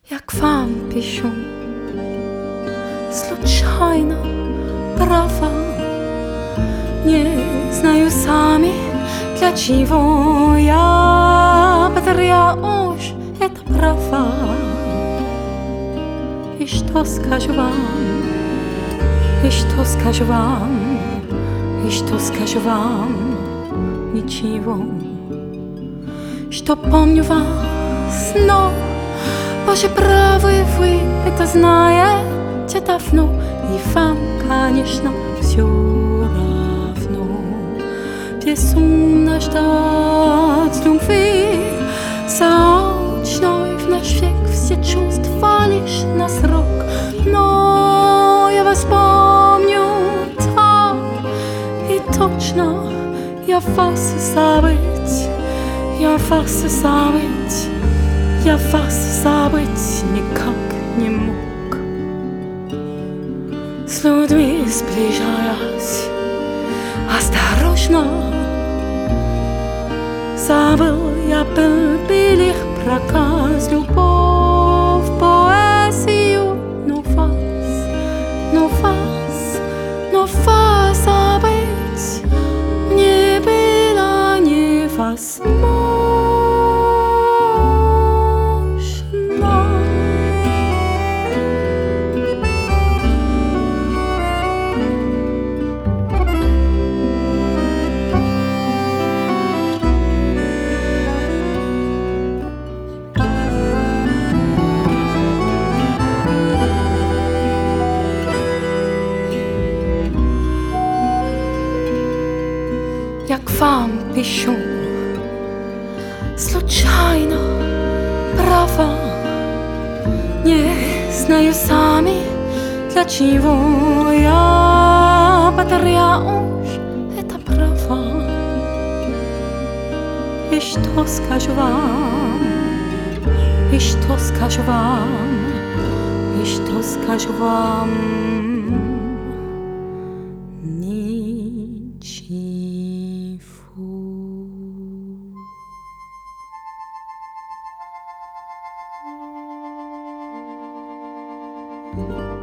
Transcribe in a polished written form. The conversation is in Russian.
Як вам пишу, случайно, права. Не знаю сами, для чего я потеряюсь, это права. И что скажу вам, и что скажу вам, и что скажу вам, ничего. Что помню вас, но Боже, правы вы, это знаете давно, и вам, конечно, все равно. Безумно ждать любви заочной в наш век, все чувства лишь на срок. Но я вас помню так и точно, я вас забыть, я вас забыть. Я вас забыть никак не мог. С людьми сближаясь осторожно, забыл я был их проказ, любовь, поэзию. Но вас забыть не было невозможно. Як вам пишу, случайно, права. Не знаю сами, для чего я потеряюсь, это права. И что скажу вам, и что скажу вам, и что скажу вам, ничего.